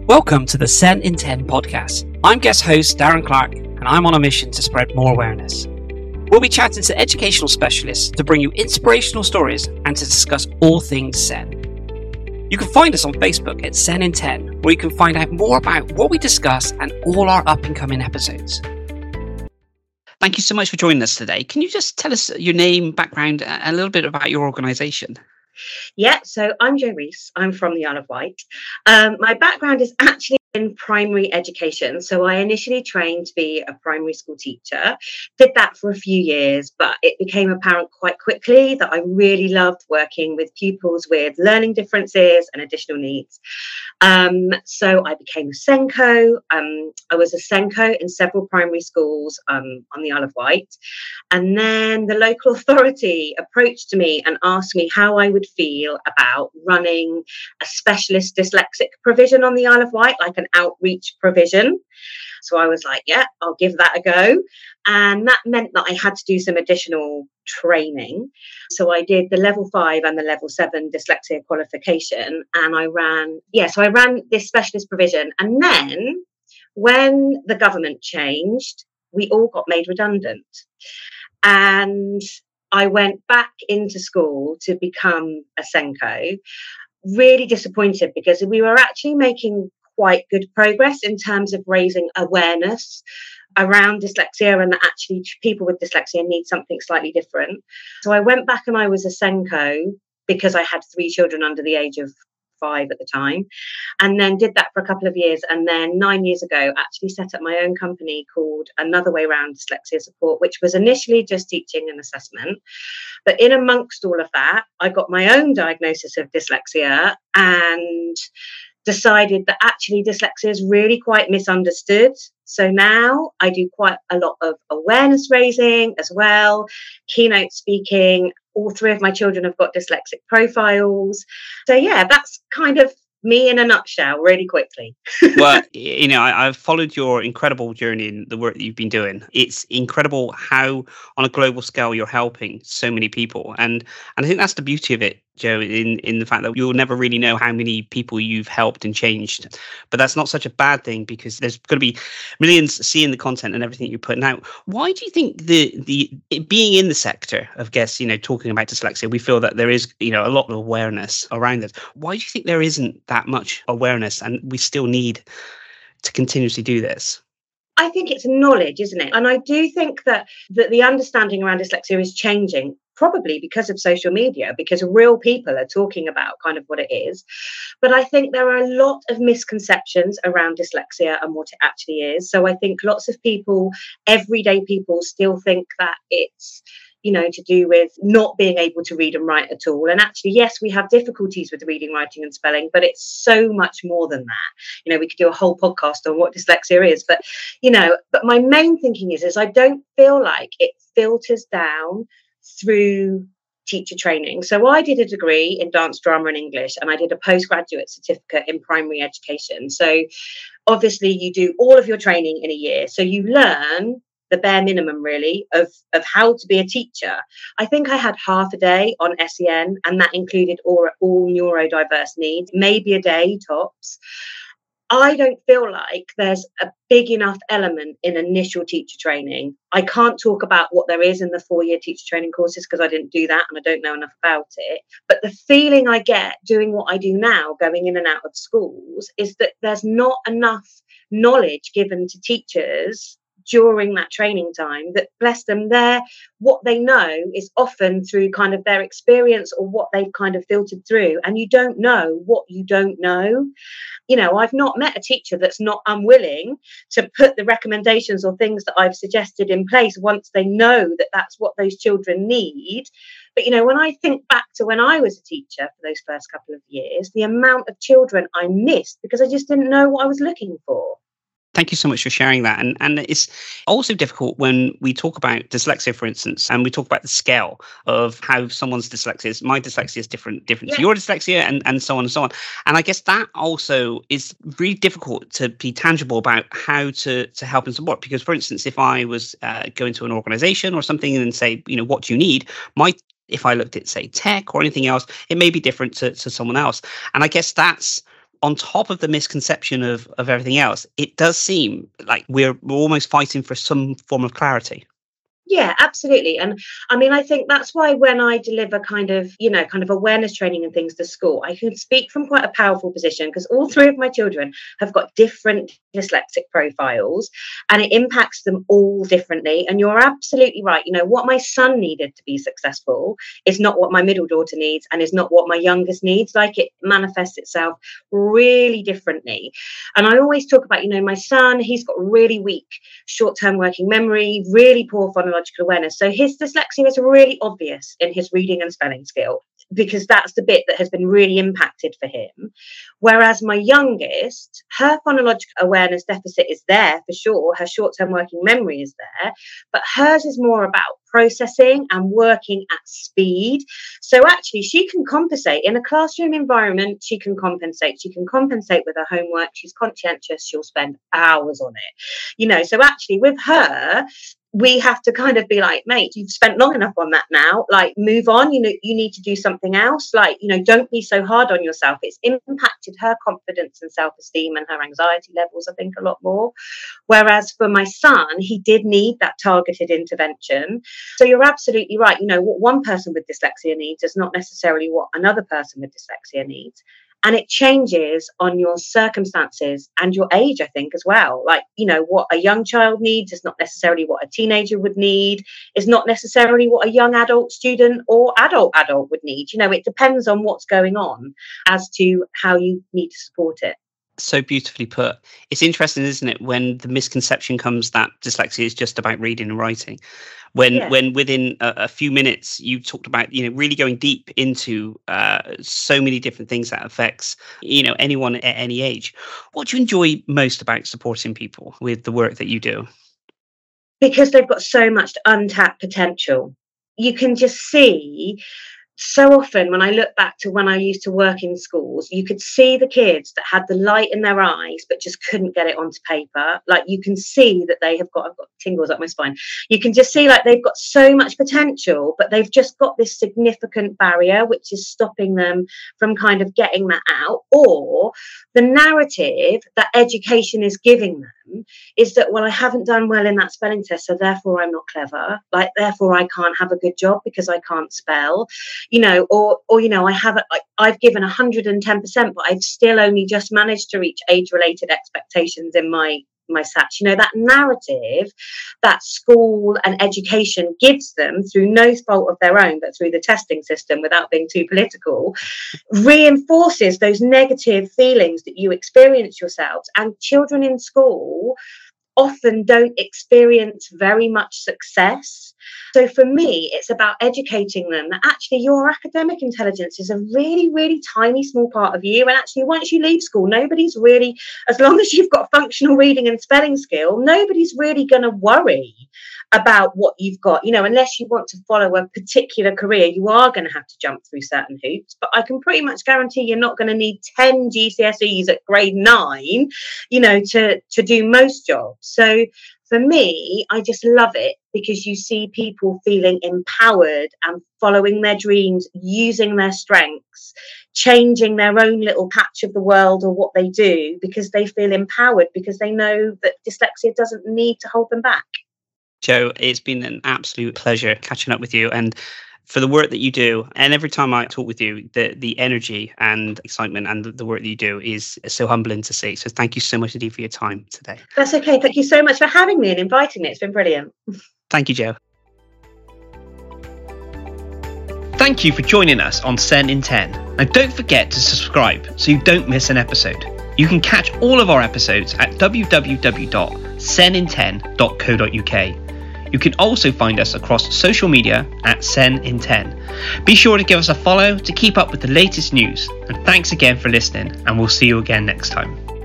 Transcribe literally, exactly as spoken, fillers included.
Welcome to the SEN in ten podcast. I'm guest host Darren Clark, and I'm on a mission to spread more awareness. We'll be chatting to educational specialists to bring you inspirational stories and to discuss all things SEN. You can find us on Facebook at SEN in ten, where you can find out more about what we discuss and all our up-and-coming episodes. Thank you so much for joining us today. Can you just tell us your name, background, and a little bit about your organisation? Yeah, so I'm Jo Rees. I'm from the Isle of Wight. Um, my background is actually in primary education. So I initially trained to be a primary school teacher, did that for a few years, but it became apparent quite quickly that I really loved working with pupils with learning differences and additional needs. Um, so I became a SENCO. Um, I was a SENCO in several primary schools um, on the Isle of Wight. And then the local authority approached me and asked me how I would feel about running a specialist dyslexic provision on the Isle of Wight, like an outreach provision. So I was like, yeah, I'll give that a go. And that meant that I had to do some additional training. So I did the level five and the level seven dyslexia qualification. And I ran, yeah, so I ran this specialist provision. And then when the government changed, we all got made redundant. And I went back into school to become a SENCO, really disappointed because we were actually making quite good progress in terms of raising awareness around dyslexia and that actually people with dyslexia need something slightly different. So I went back and I was a SENCO because I had three children under the age of five at the time, and then did that for a couple of years. And then nine years ago, actually set up my own company called Another Way Round Dyslexia Support, which was initially just teaching and assessment. But in amongst all of that, I got my own diagnosis of dyslexia and decided that actually dyslexia is really quite misunderstood. So now I do quite a lot of awareness raising as well, keynote speaking. All three of my children have got dyslexic profiles. So yeah, that's kind of me in a nutshell, really quickly. Well, you know, I, I've followed your incredible journey in the work that you've been doing. It's incredible how, on a global scale, you're helping so many people, and and I think that's the beauty of it, Jo, in in the fact that you'll never really know how many people you've helped and changed. But that's not such a bad thing because there's going to be millions seeing the content and everything you're putting out. Why do you think the the it being in the sector of, guess, you know, talking about dyslexia, we feel that there is, you know, a lot of awareness around it. Why do you think there isn't that much awareness and we still need to continuously do this? I think it's knowledge, isn't it? And I do think that, that the understanding around dyslexia is changing, probably because of social media, because real people are talking about kind of what it is. But I think there are a lot of misconceptions around dyslexia and what it actually is. So I think lots of people, everyday people, still think that it's, you know, to do with not being able to read and write at all. And actually, yes, we have difficulties with reading, writing and spelling, but it's so much more than that. You know, we could do a whole podcast on what dyslexia is, but, you know, but my main thinking is, is I don't feel like it filters down through teacher training. So I did a degree in dance, drama and English, and I did a postgraduate certificate in primary education. So obviously you do all of your training in a year. So you learn the bare minimum, really, of, of how to be a teacher. I think I had half a day on S E N, and that included all, all neurodiverse needs, maybe a day tops. I don't feel like there's a big enough element in initial teacher training. I can't talk about what there is in the four-year teacher training courses because I didn't do that and I don't know enough about it. But the feeling I get doing what I do now, going in and out of schools, is that there's not enough knowledge given to teachers during that training time, that, bless them, they're what they know is often through kind of their experience or what they've kind of filtered through, and you don't know what you don't know. You know, I've not met a teacher that's not unwilling to put the recommendations or things that I've suggested in place once they know that that's what those children need. But, you know, when I think back to when I was a teacher for those first couple of years, the amount of children I missed because I just didn't know what I was looking for. Thank you so much for sharing that. And and it's also difficult when we talk about dyslexia, for instance, and we talk about the scale of how someone's dyslexia is. My dyslexia is different, different yeah. to your dyslexia, and, and so on and so on. And I guess that also is really difficult to be tangible about how to, to help and support. Because, for instance, if I was uh, going to an organization or something and say, you know, what do you need? My if I looked at, say, tech or anything else, it may be different to, to someone else. And I guess that's on top of the misconception of, of everything else, it does seem like we're, we're almost fighting for some form of clarity. Yeah, absolutely. And I mean, I think that's why when I deliver kind of, you know, kind of awareness training and things to school, I can speak from quite a powerful position because all three of my children have got different dyslexic profiles and it impacts them all differently. And you're absolutely right. You know, what my son needed to be successful is not what my middle daughter needs and is not what my youngest needs. Like, it manifests itself really differently. And I always talk about, you know, my son, he's got really weak short-term working memory, really poor phonological awareness. So his dyslexia is really obvious in his reading and spelling skill because that's the bit that has been really impacted for him. Whereas my youngest, her phonological awareness deficit is there for sure. Her short-term working memory is there, but hers is more about processing and working at speed. So actually she can compensate in a classroom environment. She can compensate. She can compensate with her homework. She's conscientious. She'll spend hours on it, you know. So actually with her, we have to kind of be like, mate, you've spent long enough on that now, like move on, you know, you need to do something else. Like, you know, don't be so hard on yourself. It's impacted her confidence and self-esteem and her anxiety levels, I think, a lot more. Whereas for my son, he did need that targeted intervention. So you're absolutely right. You know, what one person with dyslexia needs is not necessarily what another person with dyslexia needs. And it changes on your circumstances and your age, I think, as well. Like, you know, what a young child needs is not necessarily what a teenager would need, is not necessarily what a young adult student or adult adult would need. You know, it depends on what's going on as to how you need to support it. So beautifully put. It's interesting, isn't it, when the misconception comes that dyslexia is just about reading and writing. When yeah. when within a, a few minutes you talked about, you know, really going deep into uh, so many different things that affects, you know, anyone at any age. What do you enjoy most about supporting people with the work that you do? Because they've got so much untapped potential. You can just see. So often when I look back to when I used to work in schools, you could see the kids that had the light in their eyes, but just couldn't get it onto paper. Like, you can see that they have got, I've got tingles up my spine. You can just see like they've got so much potential, but they've just got this significant barrier, which is stopping them from kind of getting that out. Or the narrative that education is giving them is that, well, I haven't done well in that spelling test, so therefore I'm not clever. Like, therefore I can't have a good job because I can't spell. You know, or, or, you know, I haven't, like, I've given one hundred ten percent, but I've still only just managed to reach age-related expectations in my, my S A T. You know, that narrative that school and education gives them through no fault of their own, but through the testing system, without being too political, reinforces those negative feelings that you experience yourselves. And children in school often don't experience very much success. So for me, it's about educating them that actually your academic intelligence is a really, really tiny, small part of you. And actually, once you leave school, nobody's really, as long as you've got functional reading and spelling skill, nobody's really going to worry about what you've got. You know, unless you want to follow a particular career, you are going to have to jump through certain hoops. But I can pretty much guarantee you're not going to need ten G C S Es at grade nine, you know, to, to do most jobs. So for me, I just love it because you see people feeling empowered and following their dreams, using their strengths, changing their own little patch of the world or what they do because they feel empowered, because they know that dyslexia doesn't need to hold them back. Jo, it's been an absolute pleasure catching up with you, and for the work that you do. And every time I talk with you, the the energy and excitement and the, the work that you do is so humbling to see. So thank you so much indeed for your time today. That's okay. Thank you so much for having me and inviting me. It's been brilliant. Thank you, Jo. Thank you for joining us on Sen in ten. And don't forget to subscribe so you don't miss an episode. You can catch all of our episodes at w w w dot sen in ten dot co dot u k. You can also find us across social media at Sen in ten. Be sure to give us a follow to keep up with the latest news. And thanks again for listening, and we'll see you again next time.